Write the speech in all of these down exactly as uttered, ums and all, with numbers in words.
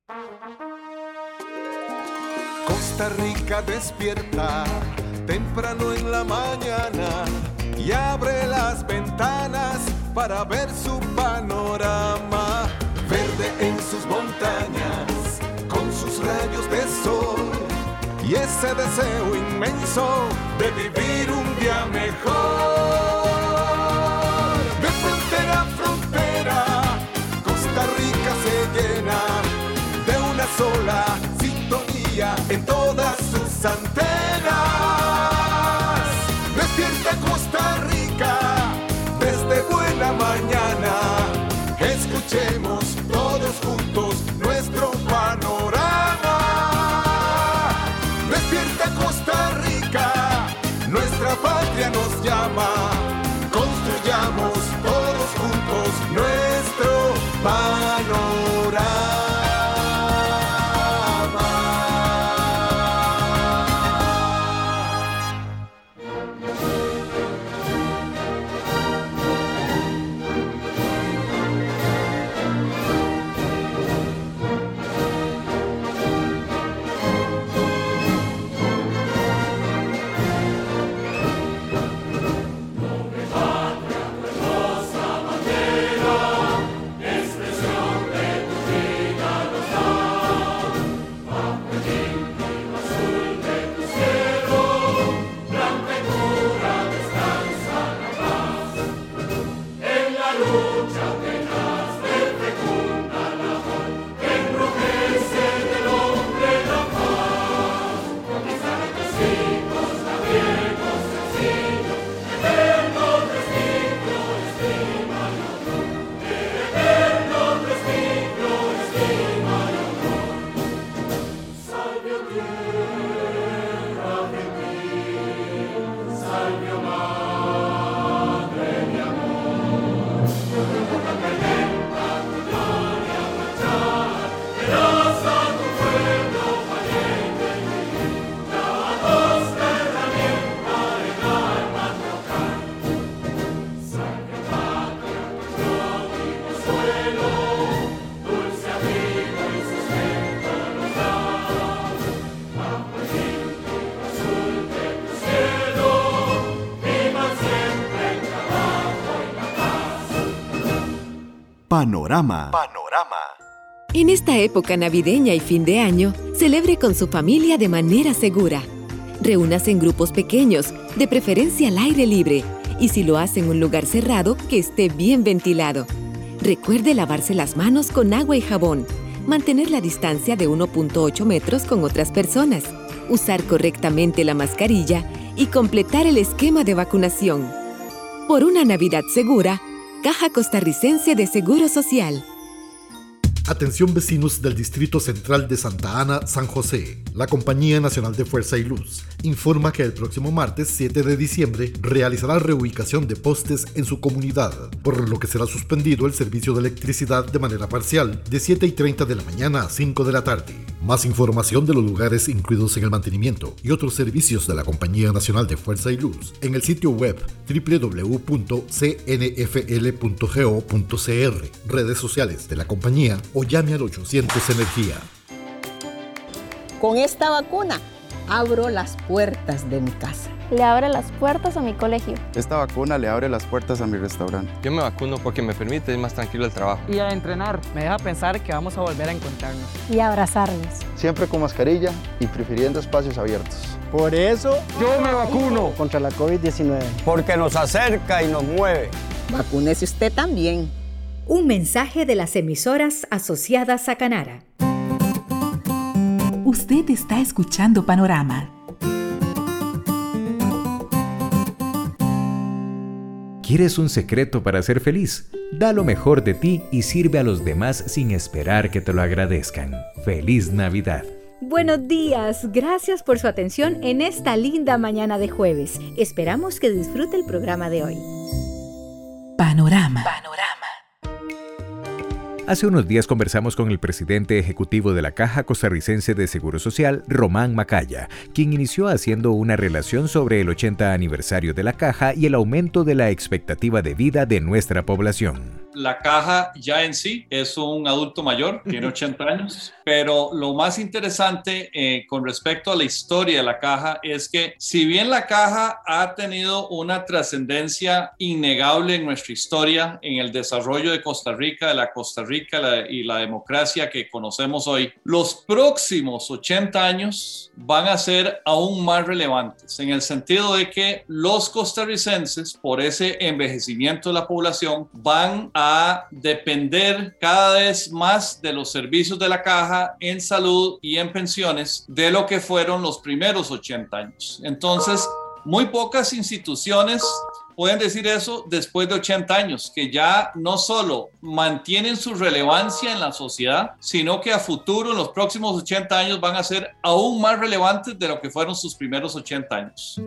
Costa Rica despierta temprano en la mañana y abre las ventanas para ver su panorama. Verde en sus montañas, con sus rayos de sol y ese deseo inmenso de vivir un día mejor. De frontera a frontera, Costa Rica se llena de una sola sintonía en todas sus antenas. Despierta Costa Rica desde buena mañana. Escuchemos todos juntos nuestro panorama. Despierta Costa Rica, nuestra patria nos llama. Construyamos todos juntos nuestro panorama. Panorama. Panorama. En esta época navideña y fin de año, celebre con su familia de manera segura. Reúnase en grupos pequeños, de preferencia al aire libre, y si lo hace en un lugar cerrado, que esté bien ventilado. Recuerde lavarse las manos con agua y jabón, mantener la distancia de uno punto ocho metros con otras personas, usar correctamente la mascarilla y completar el esquema de vacunación. Por una Navidad segura, Caja Costarricense de Seguro Social. Atención vecinos del Distrito Central de Santa Ana, San José. La Compañía Nacional de Fuerza y Luz informa que el próximo martes siete de diciembre realizará reubicación de postes en su comunidad, por lo que será suspendido el servicio de electricidad de manera parcial de siete y treinta de la mañana a cinco de la tarde. Más información de los lugares incluidos en el mantenimiento y otros servicios de la Compañía Nacional de Fuerza y Luz en el sitio web doble u doble u doble u punto c n f l punto go punto c r, redes sociales de la compañía o llame al ochocientos Energía. Con esta vacuna abro las puertas de mi casa. Le abre las puertas a mi colegio. Esta vacuna le abre las puertas a mi restaurante. Yo me vacuno porque me permite ir más tranquilo al trabajo. Y al entrenar me deja pensar que vamos a volver a encontrarnos. Y abrazarnos. Siempre con mascarilla y prefiriendo espacios abiertos. Por eso yo me vacuno contra la COVID diecinueve. Porque nos acerca y nos mueve. Vacúnese usted también. Un mensaje de las emisoras asociadas a Canara. Usted está escuchando Panorama. ¿Quieres un secreto para ser feliz? Da lo mejor de ti y sirve a los demás sin esperar que te lo agradezcan. ¡Feliz Navidad! Buenos días, gracias por su atención en esta linda mañana de jueves. Esperamos que disfrute el programa de hoy. Panorama. Panorama. Hace unos días conversamos con el presidente ejecutivo de la Caja Costarricense de Seguro Social, Román Macaya, quien inició haciendo una relación sobre el ochenta aniversario de la Caja y el aumento de la expectativa de vida de nuestra población. la caja ya en sí es un adulto mayor, tiene ochenta años, pero lo más interesante eh, con respecto a la historia de la caja es que si bien la caja ha tenido una trascendencia innegable en nuestra historia, en el desarrollo de Costa Rica, de la Costa Rica la, y la democracia que conocemos hoy, los próximos ochenta años van a ser aún más relevantes, en el sentido de que los costarricenses, por ese envejecimiento de la población, van a depender cada vez más de los servicios de la caja en salud y en pensiones de lo que fueron los primeros ochenta años. Entonces, muy pocas instituciones pueden decir eso después de ochenta años, que ya no solo mantienen su relevancia en la sociedad, sino que a futuro, en los próximos ochenta años, van a ser aún más relevantes de lo que fueron sus primeros ochenta años.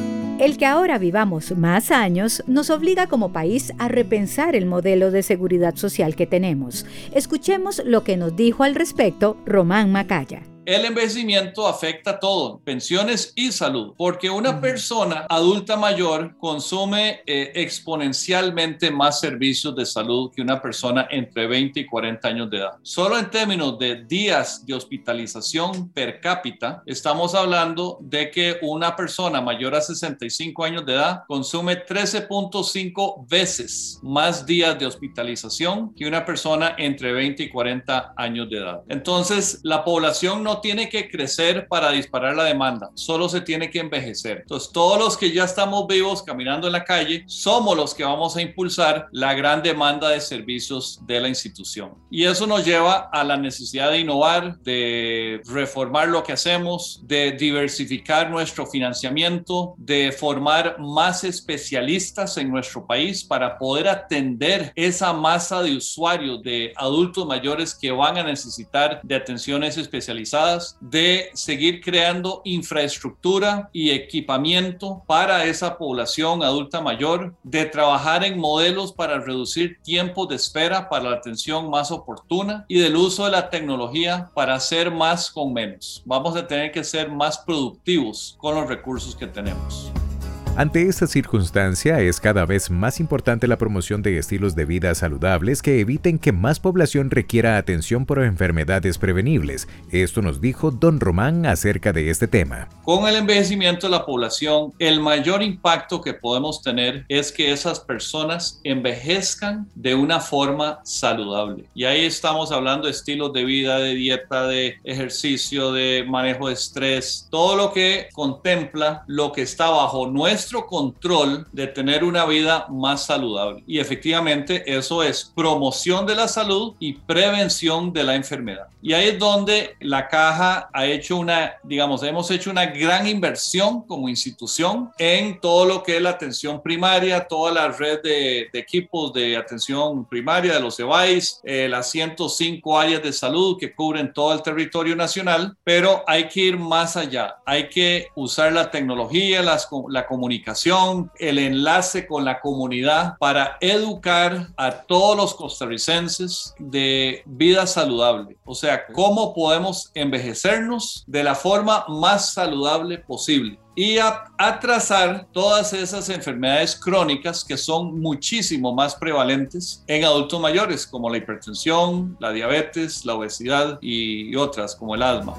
El que ahora vivamos más años nos obliga como país a repensar el modelo de seguridad social que tenemos. Escuchemos lo que nos dijo al respecto Román Macaya. El envejecimiento afecta todo, pensiones y salud, porque una persona adulta mayor consume eh, exponencialmente más servicios de salud que una persona entre veinte y cuarenta años de edad. Solo en términos de días de hospitalización per cápita, estamos hablando de que una persona mayor a sesenta y cinco años de edad consume trece punto cinco veces más días de hospitalización que una persona entre veinte y cuarenta años de edad. Entonces, la población no tiene que crecer para disparar la demanda, solo se tiene que envejecer. Entonces, todos los que ya estamos vivos caminando en la calle, somos los que vamos a impulsar la gran demanda de servicios de la institución. Y eso nos lleva a la necesidad de innovar, de reformar lo que hacemos, de diversificar nuestro financiamiento, de formar más especialistas en nuestro país para poder atender esa masa de usuarios, de adultos mayores que van a necesitar de atenciones especializadas, de seguir creando infraestructura y equipamiento para esa población adulta mayor, de trabajar en modelos para reducir tiempos de espera para la atención más oportuna y del uso de la tecnología para hacer más con menos. Vamos a tener que ser más productivos con los recursos que tenemos. Ante esta circunstancia, es cada vez más importante la promoción de estilos de vida saludables que eviten que más población requiera atención por enfermedades prevenibles. Esto nos dijo don Román acerca de este tema. Con el envejecimiento de la población, el mayor impacto que podemos tener es que esas personas envejezcan de una forma saludable. Y ahí estamos hablando de estilos de vida, de dieta, de ejercicio, de manejo de estrés, todo lo que contempla lo que está bajo nuestro nuestro control de tener una vida más saludable. Y efectivamente eso es promoción de la salud y prevención de la enfermedad. Y ahí es donde la Caja ha hecho una, digamos, hemos hecho una gran inversión como institución en todo lo que es la atención primaria, toda la red de, de equipos de atención primaria de los E B A Is, eh, las ciento cinco áreas de salud que cubren todo el territorio nacional, pero hay que ir más allá. Hay que usar la tecnología, las, la comunicación, el enlace con la comunidad para educar a todos los costarricenses de vida saludable. O sea, cómo podemos envejecernos de la forma más saludable posible y a, a trazar todas esas enfermedades crónicas que son muchísimo más prevalentes en adultos mayores, como la hipertensión, la diabetes, la obesidad y, y otras como el asma.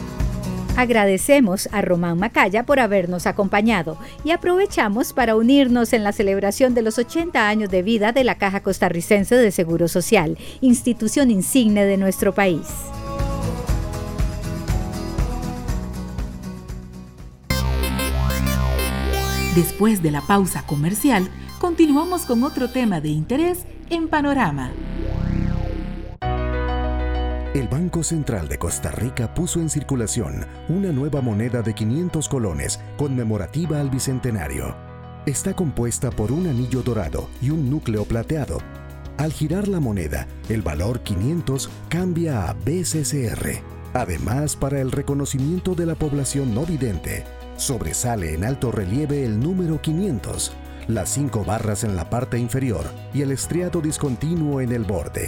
Agradecemos a Román Macaya por habernos acompañado y aprovechamos para unirnos en la celebración de los ochenta años de vida de la Caja Costarricense de Seguro Social, institución insigne de nuestro país. Después de la pausa comercial, continuamos con otro tema de interés en Panorama. El Banco Central de Costa Rica puso en circulación una nueva moneda de quinientos colones conmemorativa al Bicentenario. Está compuesta por un anillo dorado y un núcleo plateado. Al girar la moneda, el valor quinientos cambia a B C C R. Además, para el reconocimiento de la población no vidente, sobresale en alto relieve el número quinientos, las cinco barras en la parte inferior y el estriado discontinuo en el borde.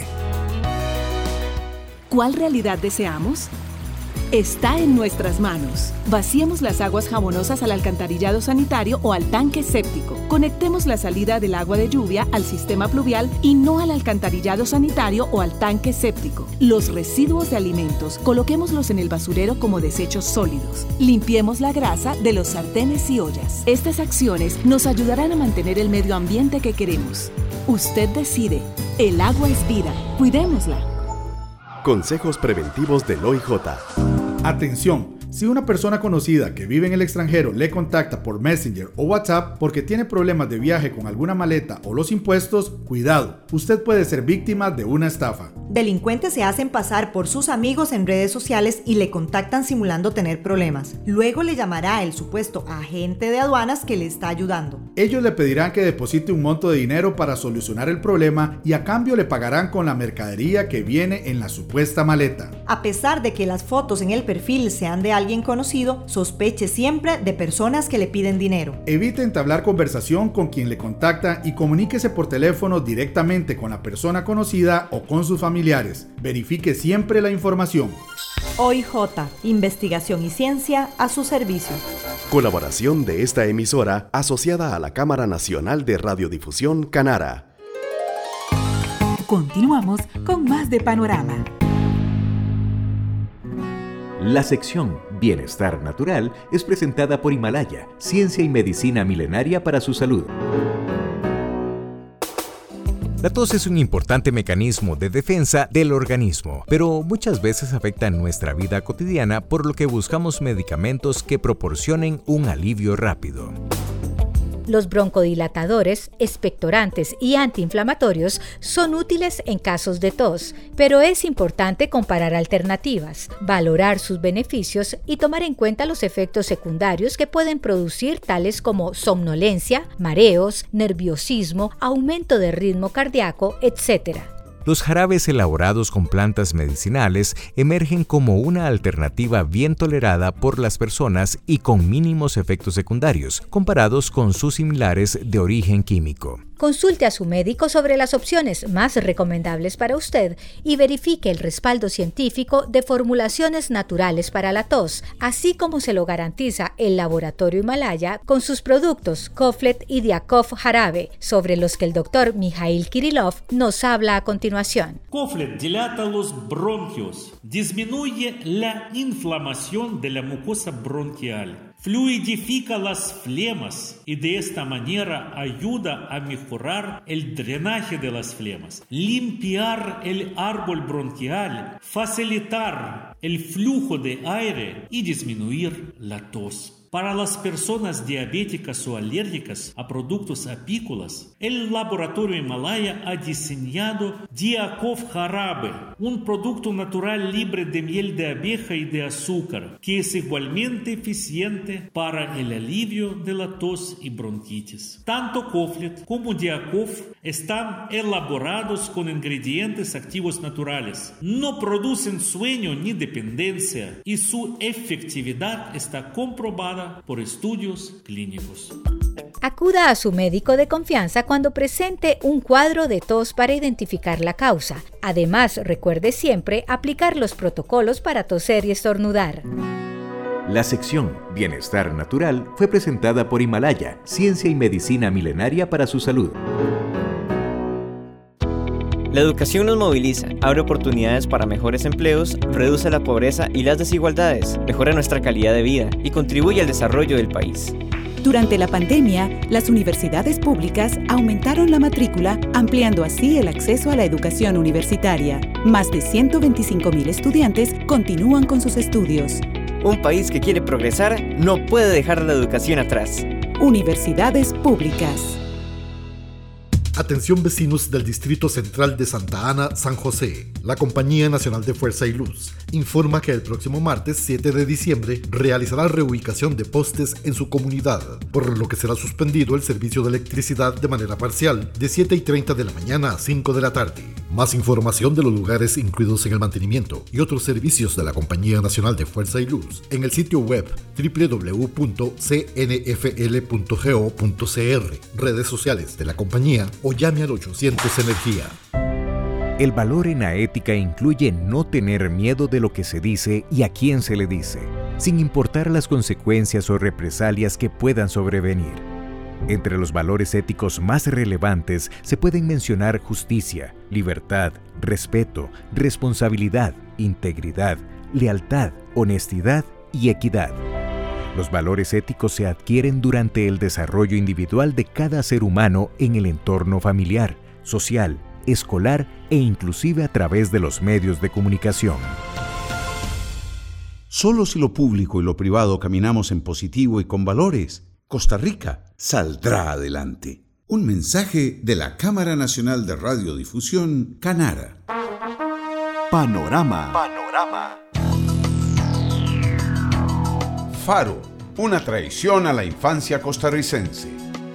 ¿Cuál realidad deseamos? Está en nuestras manos. Vaciemos las aguas jabonosas al alcantarillado sanitario o al tanque séptico. Conectemos la salida del agua de lluvia al sistema pluvial y no al alcantarillado sanitario o al tanque séptico. Los residuos de alimentos, coloquémoslos en el basurero como desechos sólidos. Limpiemos la grasa de los sartenes y ollas. Estas acciones nos ayudarán a mantener el medio ambiente que queremos. Usted decide. El agua es vida. Cuidémosla. Consejos preventivos del O I J. Atención. Si una persona conocida que vive en el extranjero le contacta por Messenger o WhatsApp porque tiene problemas de viaje con alguna maleta o los impuestos, cuidado, usted puede ser víctima de una estafa. Delincuentes se hacen pasar por sus amigos en redes sociales y le contactan simulando tener problemas. Luego le llamará el supuesto agente de aduanas que le está ayudando. Ellos le pedirán que deposite un monto de dinero para solucionar el problema y a cambio le pagarán con la mercadería que viene en la supuesta maleta. A pesar de que las fotos en el perfil sean de alguien conocido, sospeche siempre de personas que le piden dinero. Evite entablar conversación con quien le contacta y comuníquese por teléfono directamente con la persona conocida o con sus familiares. Verifique siempre la información. O I J, investigación y ciencia a su servicio. Colaboración de esta emisora asociada a la Cámara Nacional de Radiodifusión Canara. Continuamos con más de Panorama. La sección Bienestar Natural es presentada por Himalaya, ciencia y medicina milenaria para su salud. La tos es un importante mecanismo de defensa del organismo, pero muchas veces afecta nuestra vida cotidiana, por lo que buscamos medicamentos que proporcionen un alivio rápido. Los broncodilatadores, expectorantes y antiinflamatorios son útiles en casos de tos, pero es importante comparar alternativas, valorar sus beneficios y tomar en cuenta los efectos secundarios que pueden producir, tales como somnolencia, mareos, nerviosismo, aumento de ritmo cardíaco, etcétera. Los jarabes elaborados con plantas medicinales emergen como una alternativa bien tolerada por las personas y con mínimos efectos secundarios, comparados con sus similares de origen químico. Consulte a su médico sobre las opciones más recomendables para usted y verifique el respaldo científico de formulaciones naturales para la tos, así como se lo garantiza el Laboratorio Himalaya con sus productos Koflet y Diakov Jarabe, sobre los que el doctor Mikhail Kirillov nos habla a continuación. Koflet dilata los bronquios, disminuye la inflamación de la mucosa bronquial, fluidifica las flemas y de esta manera ayuda a mejorar el drenaje de las flemas, limpiar el árbol bronquial, facilitar el flujo de aire y disminuir la tos. Para las personas diabéticas o alérgicas a productos apícolas, el Laboratorio Himalaya ha diseñado Diakov Jarabe, un producto natural libre de miel de abeja y de azúcar, que es igualmente eficiente para el alivio de la tos y bronquitis. Tanto Koflet como Diakov están elaborados con ingredientes activos naturales, no producen sueño ni dependencia y su efectividad está comprobada por estudios clínicos. Acuda a su médico de confianza cuando presente un cuadro de tos para identificar la causa. Además, recuerde siempre aplicar los protocolos para toser y estornudar. La sección Bienestar Natural fue presentada por Himalaya, ciencia y medicina milenaria para su salud. La educación nos moviliza, abre oportunidades para mejores empleos, reduce la pobreza y las desigualdades, mejora nuestra calidad de vida y contribuye al desarrollo del país. Durante la pandemia, las universidades públicas aumentaron la matrícula, ampliando así el acceso a la educación universitaria. Más de ciento veinticinco mil estudiantes continúan con sus estudios. Un país que quiere progresar no puede dejar la educación atrás. Universidades públicas. Atención vecinos del Distrito Central de Santa Ana, San José. La Compañía Nacional de Fuerza y Luz informa que el próximo martes siete de diciembre realizará reubicación de postes en su comunidad, por lo que será suspendido el servicio de electricidad de manera parcial de siete y treinta de la mañana a cinco de la tarde. Más información de los lugares incluidos en el mantenimiento y otros servicios de la Compañía Nacional de Fuerza y Luz en el sitio web doble u doble u doble u punto c n f l punto go punto c r, redes sociales de la compañía o llame al ochocientos Energía. El valor en la ética incluye no tener miedo de lo que se dice y a quién se le dice, sin importar las consecuencias o represalias que puedan sobrevenir. Entre los valores éticos más relevantes se pueden mencionar justicia, libertad, respeto, responsabilidad, integridad, lealtad, honestidad y equidad. Los valores éticos se adquieren durante el desarrollo individual de cada ser humano en el entorno familiar, social, escolar e inclusive a través de los medios de comunicación. Solo si lo público y lo privado caminamos en positivo y con valores, Costa Rica saldrá adelante. Un mensaje de la Cámara Nacional de Radiodifusión, Canara. Panorama. Panorama. Faro, una traición a la infancia costarricense.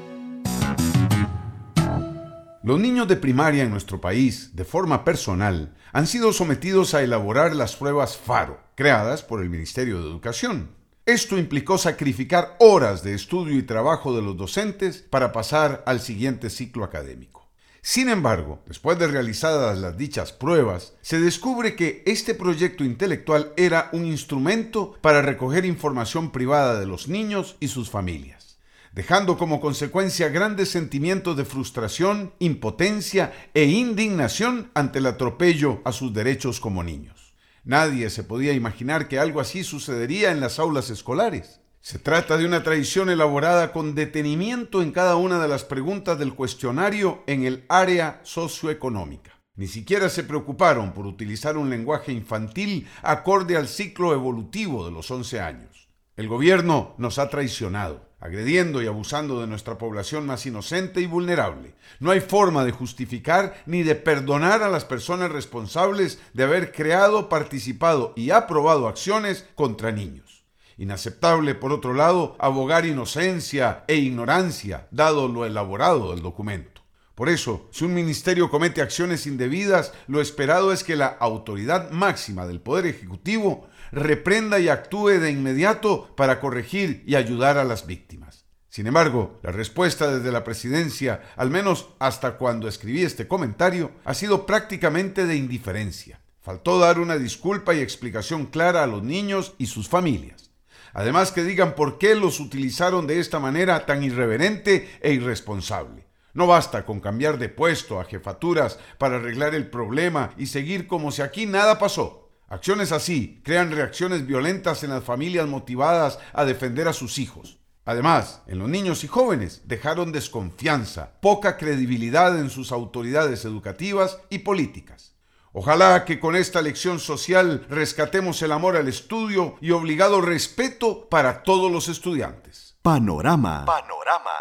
Los niños de primaria en nuestro país, de forma personal, han sido sometidos a elaborar las pruebas Faro, creadas por el Ministerio de Educación. Esto implicó sacrificar horas de estudio y trabajo de los docentes para pasar al siguiente ciclo académico. Sin embargo, después de realizadas las dichas pruebas, se descubre que este proyecto intelectual era un instrumento para recoger información privada de los niños y sus familias, dejando como consecuencia grandes sentimientos de frustración, impotencia e indignación ante el atropello a sus derechos como niños. Nadie se podía imaginar que algo así sucedería en las aulas escolares. Se trata de una traición elaborada con detenimiento en cada una de las preguntas del cuestionario en el área socioeconómica. Ni siquiera se preocuparon por utilizar un lenguaje infantil acorde al ciclo evolutivo de los once años. El gobierno nos ha traicionado, agrediendo y abusando de nuestra población más inocente y vulnerable. No hay forma de justificar ni de perdonar a las personas responsables de haber creado, participado y aprobado acciones contra niños. Inaceptable, por otro lado, abogar inocencia e ignorancia, dado lo elaborado del documento. Por eso, si un ministerio comete acciones indebidas, lo esperado es que la autoridad máxima del Poder Ejecutivo reprenda y actúe de inmediato para corregir y ayudar a las víctimas. Sin embargo, la respuesta desde la presidencia, al menos hasta cuando escribí este comentario, ha sido prácticamente de indiferencia. Faltó dar una disculpa y explicación clara a los niños y sus familias. Además, que digan por qué los utilizaron de esta manera tan irreverente e irresponsable. No basta con cambiar de puesto a jefaturas para arreglar el problema y seguir como si aquí nada pasó. Acciones así crean reacciones violentas en las familias motivadas a defender a sus hijos. Además, en los niños y jóvenes dejaron desconfianza, poca credibilidad en sus autoridades educativas y políticas. Ojalá que con esta lección social rescatemos el amor al estudio y obligado respeto para todos los estudiantes. Panorama. Panorama.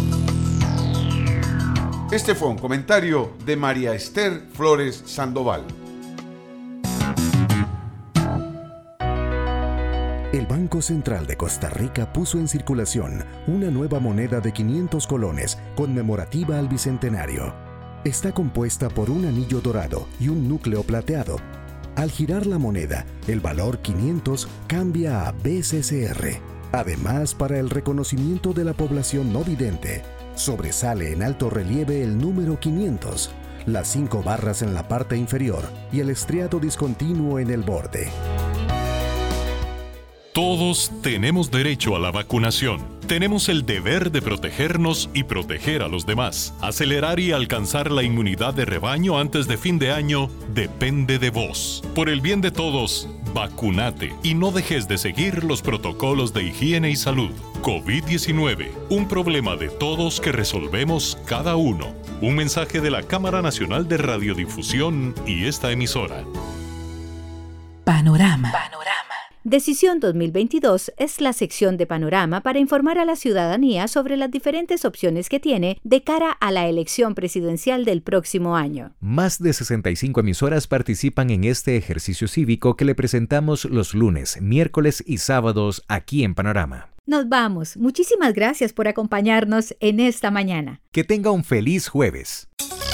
Este fue un comentario de María Esther Flores Sandoval. El Banco Central de Costa Rica puso en circulación una nueva moneda de quinientos colones conmemorativa al Bicentenario. Está compuesta por un anillo dorado y un núcleo plateado. Al girar la moneda, el valor quinientos cambia a B C C R. Además, para el reconocimiento de la población no vidente, sobresale en alto relieve el número quinientos, las cinco barras en la parte inferior y el estriado discontinuo en el borde. Todos tenemos derecho a la vacunación. Tenemos el deber de protegernos y proteger a los demás. Acelerar y alcanzar la inmunidad de rebaño antes de fin de año depende de vos. Por el bien de todos, vacunate y no dejes de seguir los protocolos de higiene y salud. COVID diecinueve, un problema de todos que resolvemos cada uno. Un mensaje de la Cámara Nacional de Radiodifusión y esta emisora. Panorama. Panorama. Decisión dos mil veintidós es la sección de Panorama para informar a la ciudadanía sobre las diferentes opciones que tiene de cara a la elección presidencial del próximo año. Más de sesenta y cinco emisoras participan en este ejercicio cívico que le presentamos los lunes, miércoles y sábados aquí en Panorama. Nos vamos. Muchísimas gracias por acompañarnos en esta mañana. Que tenga un feliz jueves.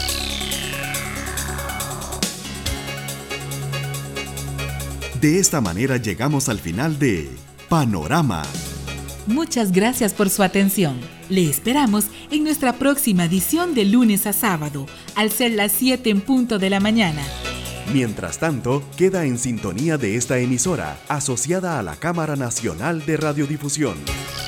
De esta manera llegamos al final de Panorama. Muchas gracias por su atención. Le esperamos en nuestra próxima edición de lunes a sábado, al ser las siete en punto de la mañana. Mientras tanto, queda en sintonía de esta emisora, asociada a la Cámara Nacional de Radiodifusión.